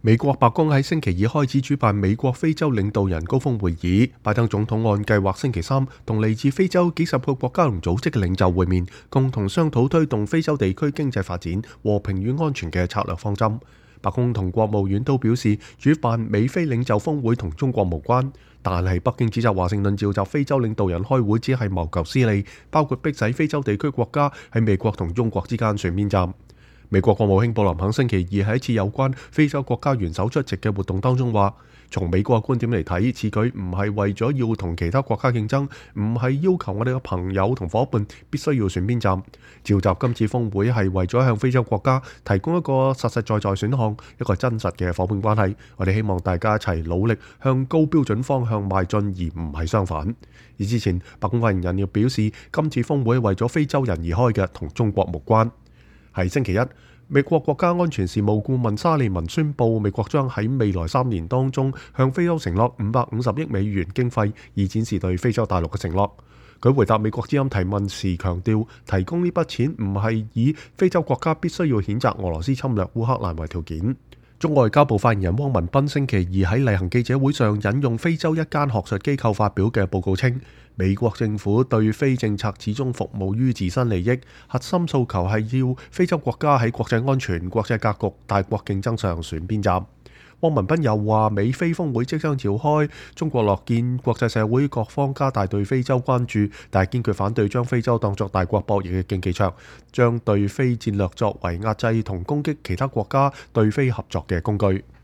美國白宮喺星期二開始主辦美國非洲領導人高峰會議，拜登總統按計劃星期三同嚟自非洲幾十個國家同組織嘅領袖會面，共同商討推動非洲地區經濟發展、和平與安全嘅策略方針。白宮同國務院都表示，主辦美非領袖峰會同中國無關，但係北京指責華盛頓召集非洲領導人開會只係謀求私利，包括迫使非洲地區國家喺美國同中國之間選邊站。美國國務卿布林肯星期二喺一次有關非洲國家元首出席嘅活動當中話，從美國嘅觀點嚟睇，此舉唔係為咗要同其他國家競爭，唔係要求我哋嘅朋友同伙伴必須要選邊站。召集今次峰會係為咗向非洲國家提供一個實實在在選項，一個真實嘅伙伴關係。我哋希望大家一齊努力向高標準方向邁進，而唔係相反。而之前白宮發言人亦表示，今次峰會係為咗非洲人而開嘅，同中國無關。喺星期一，美國國家安全事務顧問沙利文宣布，美國將喺未來3年當中向非洲承諾550億美元經費，以展示對非洲大陸嘅承諾。佢回答美國之音提問時強調，提供呢筆錢唔係以非洲國家必須要譴責俄羅斯侵略烏克蘭為條件。中外交部發言人汪文斌星期二喺例行記者會上引用非洲一間學術機構發表嘅報告稱，美國政府對非政策始終服務於自身利益，核心訴求係要非洲國家喺國際安全、國際格局、大國競爭上選邊站。汪文斌又話，美非峰會即將召開，中國樂見國際社會各方加大對非洲關注，但係堅決反對將非洲當作大國博弈嘅競技場，將對非戰略作為壓制同攻擊其他國家對非合作嘅工具。